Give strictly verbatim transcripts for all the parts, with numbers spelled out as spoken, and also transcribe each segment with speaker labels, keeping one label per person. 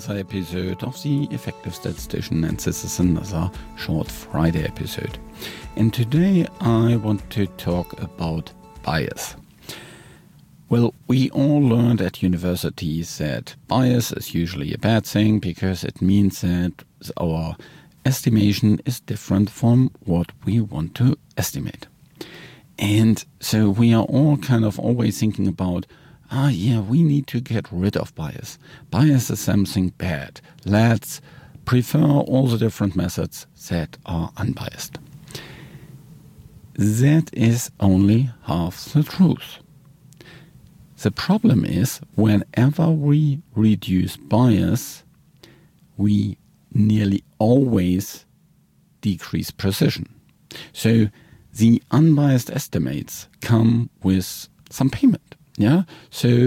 Speaker 1: another episode of the Effective Statistician, and this is another short Friday episode. And today I want to talk about bias. Well, we all learned at universities that bias is usually a bad thing because it means that our estimation is different from what we want to estimate. And so we are all kind of always thinking about, ah, yeah, we need to get rid of bias. Bias is something bad. Let's prefer all the different methods that are unbiased. That is only half the truth. The problem is, whenever we reduce bias, we nearly always decrease precision. So the unbiased estimates come with some payment. Yeah, so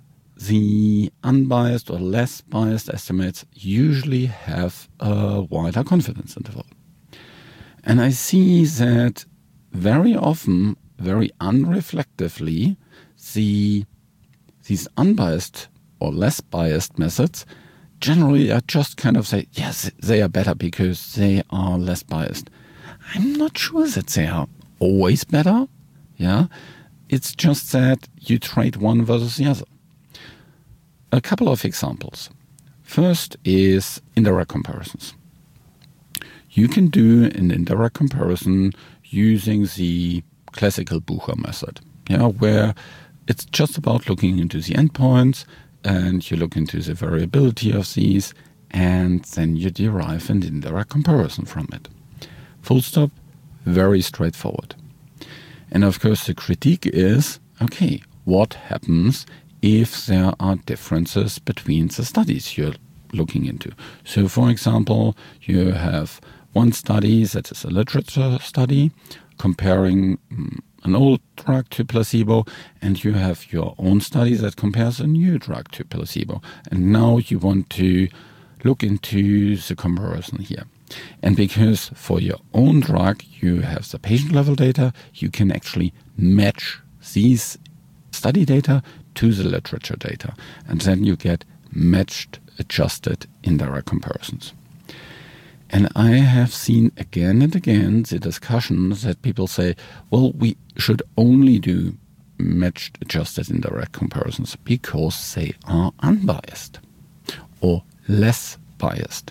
Speaker 1: the unbiased or less biased estimates usually have a wider confidence interval. And I see that very often, very unreflectively, the these unbiased or less biased methods generally are just kind of say, yes, they are better because they are less biased. I'm not sure that they are always better. Yeah, it's just that you trade one versus the other. A couple of examples. First is indirect comparisons. You can do an indirect comparison using the classical Bucher method, yeah, where it's just about looking into the endpoints and you look into the variability of these and then you derive an indirect comparison from it. Full stop, very straightforward. And of course the critique is, okay, what happens if there are differences between the studies you're looking into? So for example, you have one study that is a literature study comparing um, an old drug to placebo, and you have your own study that compares a new drug to placebo. And now you want to look into the comparison here. And because for your own drug you have the patient level data, you can actually match these study data to the literature data. And then you get matched, adjusted indirect comparisons. And I have seen again and again the discussions that people say, well, we should only do matched, adjusted indirect comparisons because they are unbiased or less biased.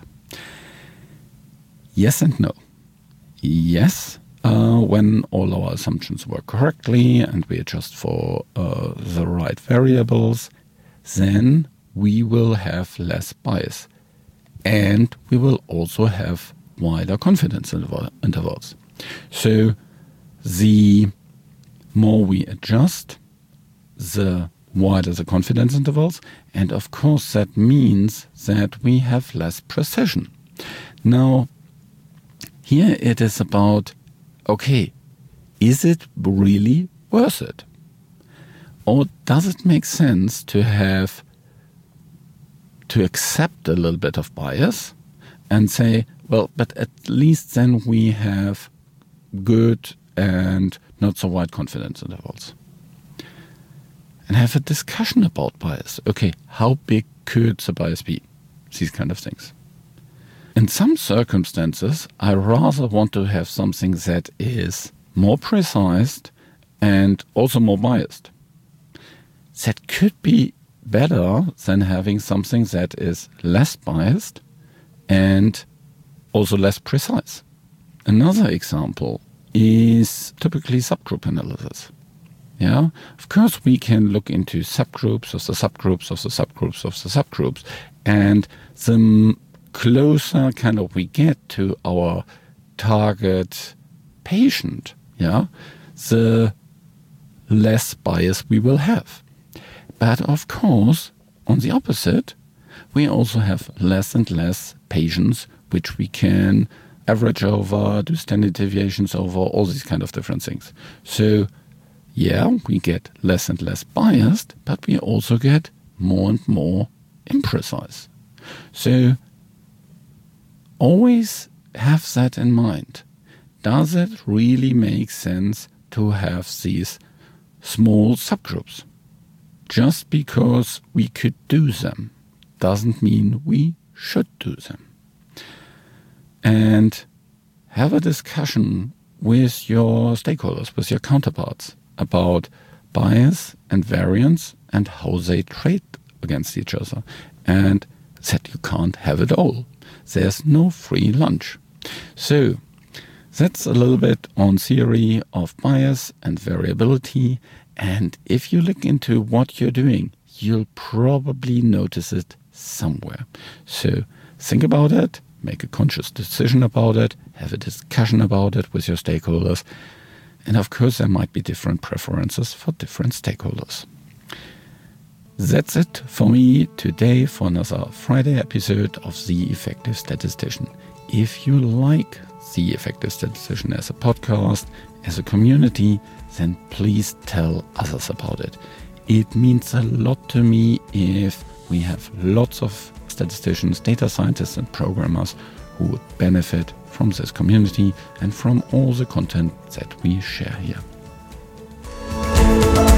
Speaker 1: Yes and no. Yes, uh, when all our assumptions work correctly and we adjust for uh, the right variables, then we will have less bias. And we will also have wider confidence intervals. So the more we adjust, the wider the confidence intervals. And of course, that means that we have less precision. Now, here it is about, okay, is it really worth it? Or does it make sense to have to accept a little bit of bias and say, well, but at least then we have good and not so wide confidence intervals. And have a discussion about bias. Okay, how big could the bias be? These kind of things. In some circumstances, I rather want to have something that is more precise and also more biased. That could be better than having something that is less biased and also less precise. Another example is typically subgroup analysis. Yeah, of course we can look into subgroups of the subgroups of the subgroups of the subgroups, and the closer kind of we get to our target patient, yeah, the less bias we will have. But of course, on the opposite, we also have less and less patients which we can average over, do standard deviations over, all these kind of different things. So, yeah, we get less and less biased, but we also get more and more imprecise. So, always have that in mind. Does it really make sense to have these small subgroups? Just because we could do them. doesn't mean we should do them. And have a discussion with your stakeholders, with your counterparts, about bias and variance and how they trade against each other. And that you can't have it all. There's no free lunch. So that's a little bit on theory of bias and variability. And if you look into what you're doing, you'll probably notice it somewhere. So think about it, make a conscious decision about it, have a discussion about it with your stakeholders. And of course, there might be different preferences for different stakeholders. That's it for me today for another Friday episode of The Effective Statistician. If you like The Effective Statistician as a podcast, as a community, then please tell others about it. It means a lot to me if we have lots of statisticians, data scientists and programmers who would benefit from this community and from all the content that we share here.